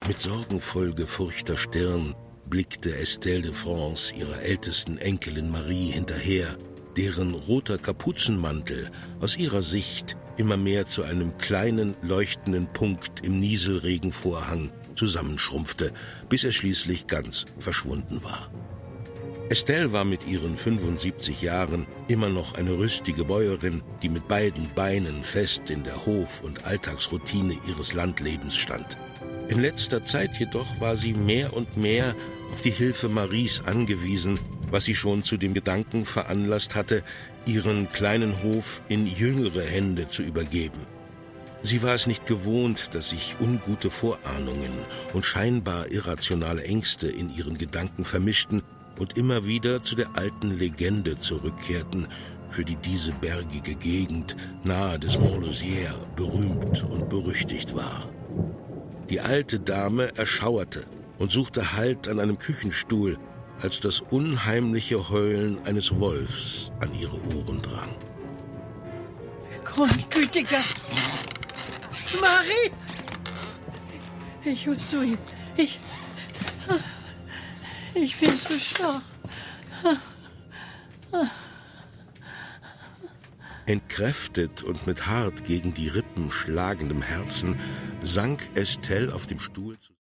Mit sorgenvoll gefurchter Stirn blickte Estelle de France ihrer ältesten Enkelin Marie hinterher, deren roter Kapuzenmantel aus ihrer Sicht immer mehr zu einem kleinen, leuchtenden Punkt im Nieselregenvorhang zusammenschrumpfte, bis er schließlich ganz verschwunden war. Estelle war mit ihren 75 Jahren immer noch eine rüstige Bäuerin, die mit beiden Beinen fest in der Hof- und Alltagsroutine ihres Landlebens stand. In letzter Zeit jedoch war sie mehr und mehr auf die Hilfe Maries angewiesen, was sie schon zu dem Gedanken veranlasst hatte, ihren kleinen Hof in jüngere Hände zu übergeben. Sie war es nicht gewohnt, dass sich ungute Vorahnungen und scheinbar irrationale Ängste in ihren Gedanken vermischten und immer wieder zu der alten Legende zurückkehrten, für die diese bergige Gegend nahe des Mont-Losière berühmt und berüchtigt war. Die alte Dame erschauerte und suchte Halt an einem Küchenstuhl, als das unheimliche Heulen eines Wolfs an ihre Ohren drang. Grundgütiger Marie! Ich muss zu ihm. Ich bin so schwach. Entkräftet und mit hart gegen die Rippen schlagendem Herzen sank Estelle auf dem Stuhl zu